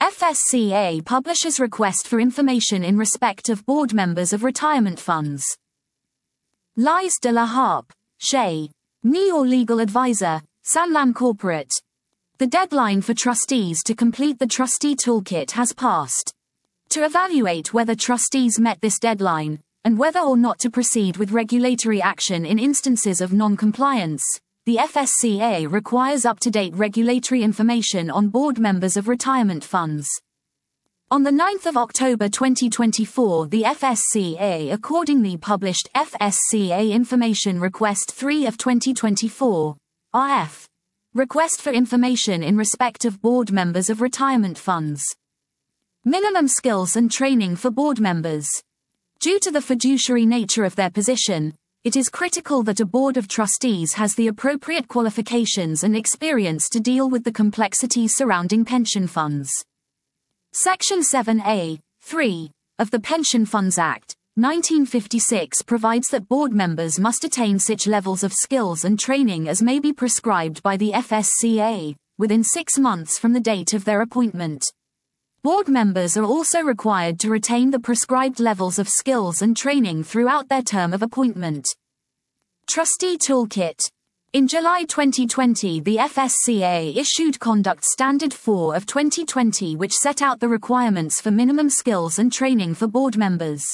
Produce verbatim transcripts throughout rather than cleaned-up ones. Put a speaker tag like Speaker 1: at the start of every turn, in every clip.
Speaker 1: F S C A publishes request for information in respect of board members of retirement funds. Lise de la Harpe, Shay. Me or legal advisor, Sanlam Corporate. The deadline for trustees to complete the trustee toolkit has passed. To evaluate whether trustees met this deadline, and whether or not to proceed with regulatory action in instances of non-compliance, the F S C A requires up-to-date regulatory information on board members of retirement funds. On the ninth of October twenty twenty-four, the F S C A accordingly published F S C A Information Request three of twenty twenty-four, R F. Request for information in respect of board members of retirement funds. Minimum skills and training for board members. Due to the fiduciary nature of their position, it is critical that a board of trustees has the appropriate qualifications and experience to deal with the complexities surrounding pension funds. Section seven A, three, of the Pension Funds Act, nineteen fifty-six provides that board members must attain such levels of skills and training as may be prescribed by the F S C A, within six months from the date of their appointment. Board members are also required to retain the prescribed levels of skills and training throughout their term of appointment. Trustee Toolkit. In July twenty twenty, the F S C A issued Conduct Standard four of twenty twenty, which set out the requirements for minimum skills and training for board members.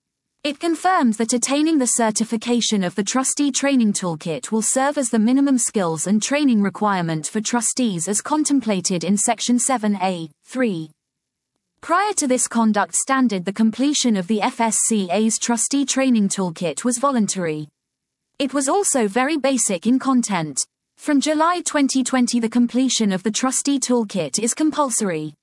Speaker 1: It confirms that attaining the certification of the Trustee Training Toolkit will serve as the minimum skills and training requirement for trustees as contemplated in Section seven A, three. Prior to this conduct standard, the completion of the F S C A's Trustee Training Toolkit was voluntary. It was also very basic in content. From July twenty twenty, the completion of the Trustee Toolkit is compulsory.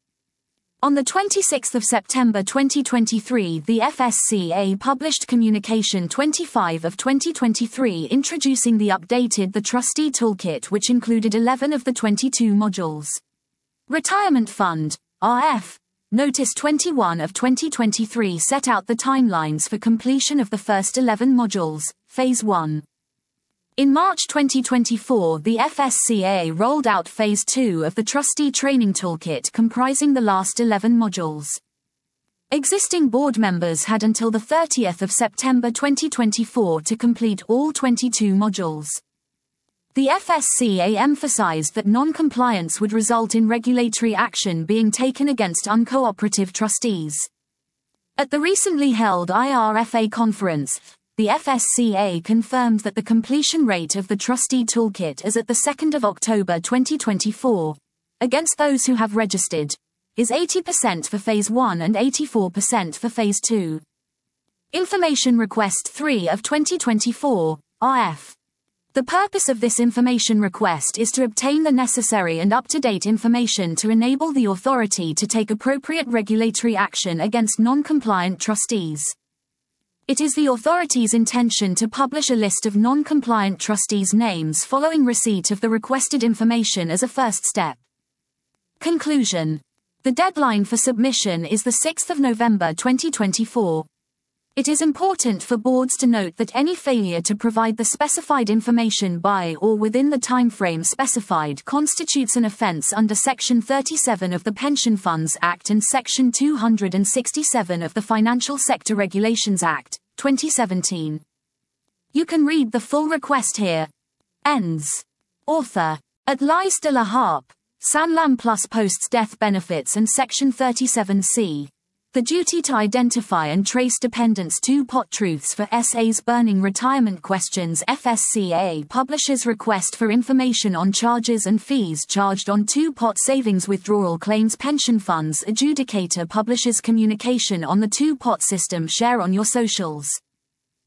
Speaker 1: On the twenty-sixth of September twenty twenty-three, the F S C A published Communication twenty-five of twenty twenty-three introducing the updated the Trustee Toolkit, which included eleven of the twenty-two modules. Retirement Fund, R F. Notice twenty-one of twenty twenty-three set out the timelines for completion of the first eleven modules, Phase one. In March twenty twenty-four, the F S C A rolled out Phase two of the Trustee Training Toolkit, comprising the last eleven modules. Existing board members had until the thirtieth of September twenty twenty-four to complete all twenty-two modules. The F S C A emphasized that non-compliance would result in regulatory action being taken against uncooperative trustees. At the recently held I R F A conference, the F S C A confirmed that the completion rate of the Trustee Toolkit as at the second of October twenty twenty-four, against those who have registered, is eighty percent for Phase one and eighty-four percent for Phase two. Information Request three of twenty twenty-four, R F. The purpose of this information request is to obtain the necessary and up-to-date information to enable the authority to take appropriate regulatory action against non-compliant trustees. It is the authority's intention to publish a list of non-compliant trustees' names following receipt of the requested information as a first step. Conclusion. The deadline for submission is the sixth of November twenty twenty-four. It is important for boards to note that any failure to provide the specified information by or within the timeframe specified constitutes an offence under Section thirty-seven of the Pension Funds Act and Section two hundred sixty-seven of the Financial Sector Regulations Act, twenty seventeen. You can read the full request here. Ends. Author. At Lise de la Harpe, Sanlam Plus Posts Death Benefits and Section thirty-seven C. The duty to identify and trace dependents two-pot truths for S A's burning retirement questions. F S C A publishes request for information on charges and fees charged on two-pot savings withdrawal claims. Pension funds adjudicator publishes communication on the two-pot system. Share on your socials.